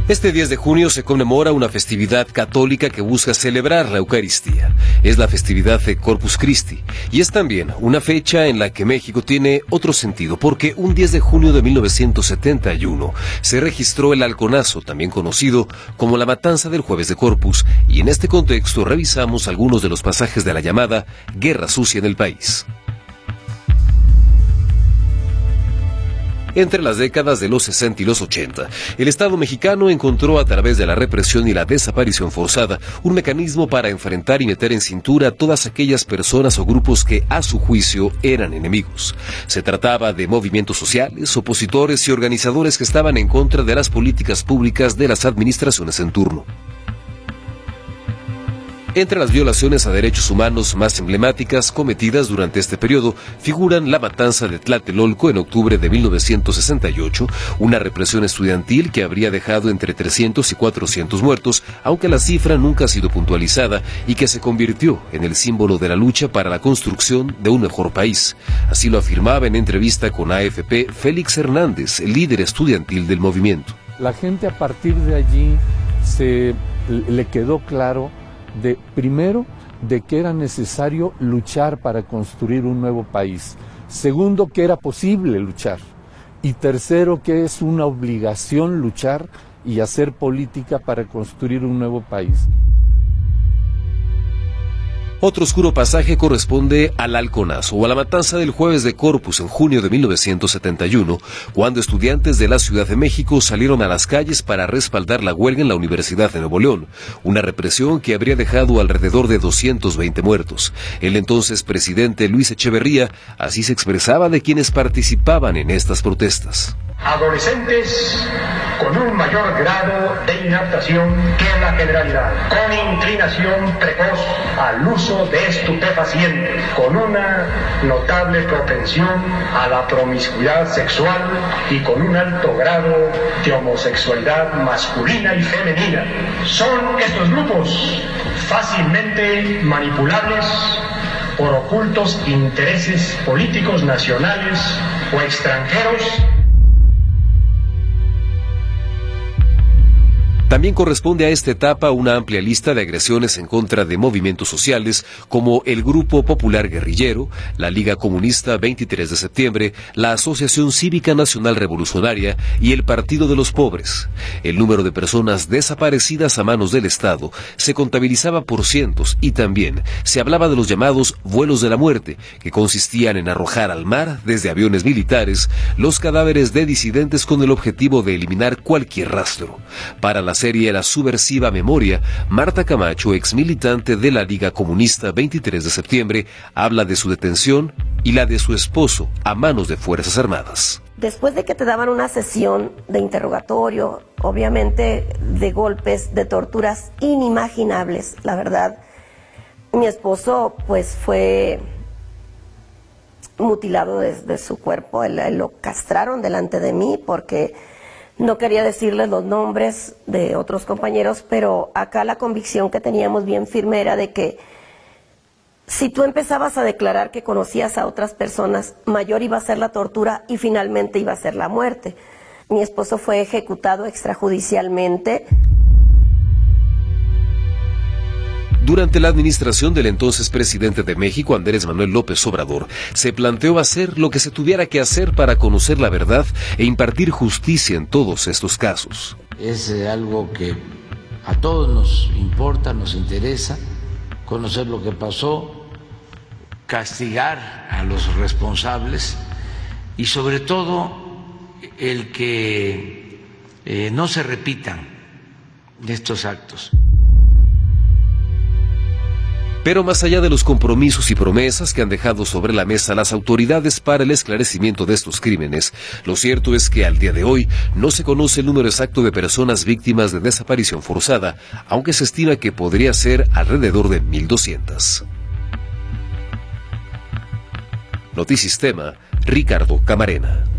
Este 10 de junio se conmemora una festividad católica que busca celebrar la Eucaristía. Es la festividad de Corpus Christi y es también una fecha en la que México tiene otro sentido, porque un 10 de junio de 1971 se registró el halconazo, también conocido como la matanza del Jueves de Corpus, y en este contexto revisamos algunos de los pasajes de la llamada Guerra Sucia en el país. Entre las décadas de los 60 y los 80, el Estado mexicano encontró a través de la represión y la desaparición forzada un mecanismo para enfrentar y meter en cintura a todas aquellas personas o grupos que, a su juicio, eran enemigos. Se trataba de movimientos sociales, opositores y organizadores que estaban en contra de las políticas públicas de las administraciones en turno. Entre las violaciones a derechos humanos más emblemáticas cometidas durante este periodo figuran la matanza de Tlatelolco en octubre de 1968, una represión estudiantil que habría dejado entre 300 y 400 muertos, aunque la cifra nunca ha sido puntualizada, y que se convirtió en el símbolo de la lucha para la construcción de un mejor país. Así lo afirmaba en entrevista con AFP Félix Hernández, el líder estudiantil del movimiento. La gente a partir de allí le quedó claro primero, de que era necesario luchar para construir un nuevo país. Segundo, que era posible luchar. Y tercero, que es una obligación luchar y hacer política para construir un nuevo país. Otro oscuro pasaje corresponde al halconazo o a la matanza del Jueves de Corpus en junio de 1971, cuando estudiantes de la Ciudad de México salieron a las calles para respaldar la huelga en la Universidad de Nuevo León, una represión que habría dejado alrededor de 220 muertos. El entonces presidente Luis Echeverría así se expresaba de quienes participaban en estas protestas. Adolescentes con un mayor grado de inaptación que la generalidad, con inclinación precoz al uso de estupefacientes, con una notable propensión a la promiscuidad sexual y con un alto grado de homosexualidad masculina y femenina. Son estos grupos fácilmente manipulables por ocultos intereses políticos nacionales o extranjeros. También corresponde a esta etapa una amplia lista de agresiones en contra de movimientos sociales como el Grupo Popular Guerrillero, la Liga Comunista 23 de Septiembre, la Asociación Cívica Nacional Revolucionaria y el Partido de los Pobres. El número de personas desaparecidas a manos del Estado se contabilizaba por cientos y también se hablaba de los llamados vuelos de la muerte, que consistían en arrojar al mar desde aviones militares los cadáveres de disidentes con el objetivo de eliminar cualquier rastro. Para la serie La Subversiva Memoria, Marta Camacho, ex militante de la Liga Comunista 23 de Septiembre, habla de su detención y la de su esposo a manos de Fuerzas Armadas. Después de que te daban una sesión de interrogatorio, obviamente de golpes, de torturas inimaginables, la verdad, mi esposo pues fue mutilado de su cuerpo, lo castraron delante de mí porque no quería decirles los nombres de otros compañeros, pero acá la convicción que teníamos bien firme era de que si tú empezabas a declarar que conocías a otras personas, mayor iba a ser la tortura y finalmente iba a ser la muerte. Mi esposo fue ejecutado extrajudicialmente. Durante la administración del entonces presidente de México, Andrés Manuel López Obrador, se planteó hacer lo que se tuviera que hacer para conocer la verdad e impartir justicia en todos estos casos. Es algo que a todos nos importa, nos interesa, conocer lo que pasó, castigar a los responsables y sobre todo el que no se repitan estos actos. Pero más allá de los compromisos y promesas que han dejado sobre la mesa las autoridades para el esclarecimiento de estos crímenes, lo cierto es que al día de hoy no se conoce el número exacto de personas víctimas de desaparición forzada, aunque se estima que podría ser alrededor de 1,200. Notisistema, Ricardo Camarena.